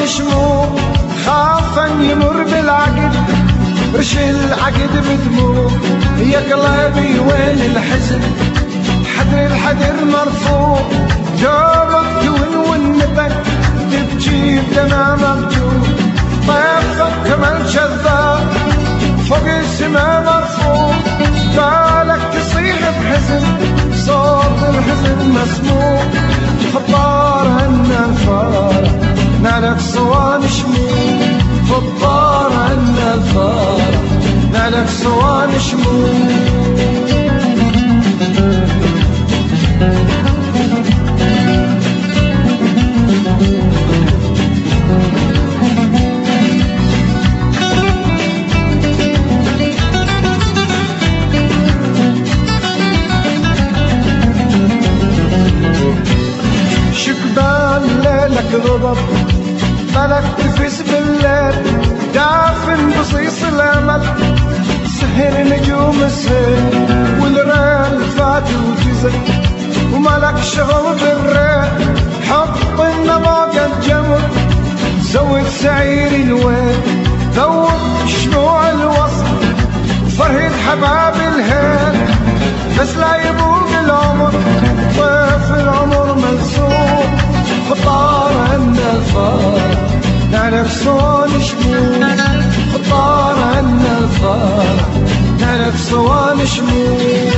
شموع خاف ان يمر بالعقد رش العقد بدموع. يا قلبي وين الحزن الحدر مرفوع. جربت والنبك تبكي بدمع مبجوع. طيفك كمان شذاب فوق السما مرفوع. بالك تصيح بحزن صوت الحزن مسموع. خطار عنا الفارة نالك صوان شموع. خطار عنا الفارة نالك صوان شموع. شكبان ليلك غضب بالك تفس بالليل. دافن بصيص الامل سهر نجوم السيل. والريل فات وجزل وملك شغل بالريل. حط النباق الجمر زود سعير الويل. ذوق شموع الوصل فرهد حباب الهيل. بس لا يبوق العمر طيف العمر ملسوم. خطار عنا الفار نعرف صون شموع. خطار عنا الفار نعرف صون شموع.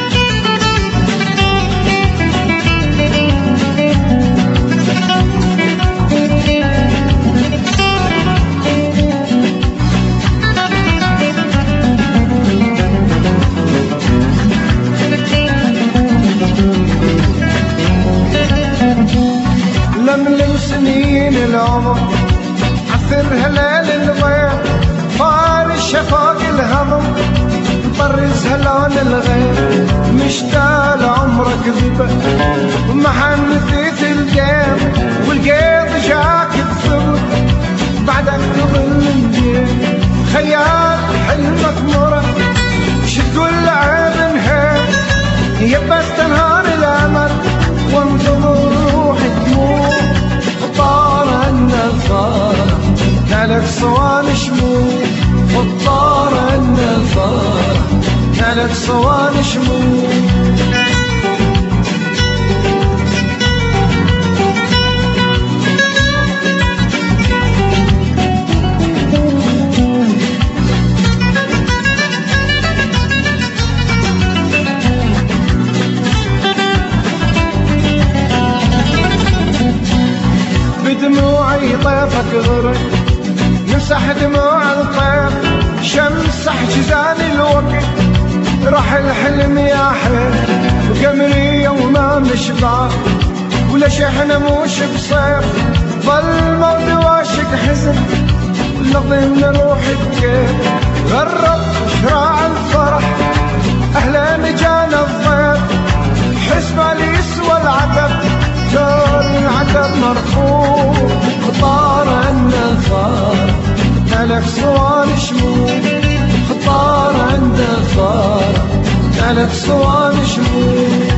لملم سنين العمر عثر هلال الغير. طار شفاق الهضم طرز هلال الغير. مشتاق عمرك ذبح ومحنثيت الجيم. والقيض جاك تثبت بعدك تظل الجيم. خيال حلمك مرة شتقول عيب انهير. يبس تنهار الامل وانتظر روحي تموت. خطار عنا الفار نالك صوان شموع. خطار عنا الفار نالك صوان شموع. بدموعي طيفك غرق مسح دموع الطيف. شمسح جزان الوقت راح الحلم يا حيل. وقمري يوما مشبع ولا شحنة موش بصيف. ظل موت واشك حزن والنظم روحي بكيف. غرب شراع الفرح اهلا جانا الضيف. حسبة لي يسوى العتب جار العتب مرفوع. خطار عنا الفار نالك صوان شموع. خطار عنا الفار نالك صوان شموع.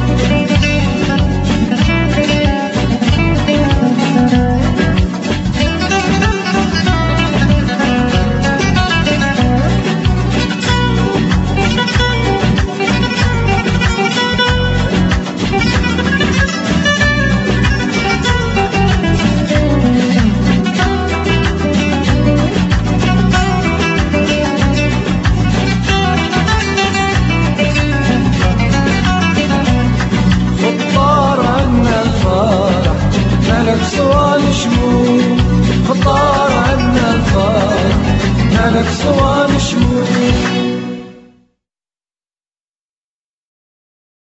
صوان شموع. خطار عنا الفار نالك صوان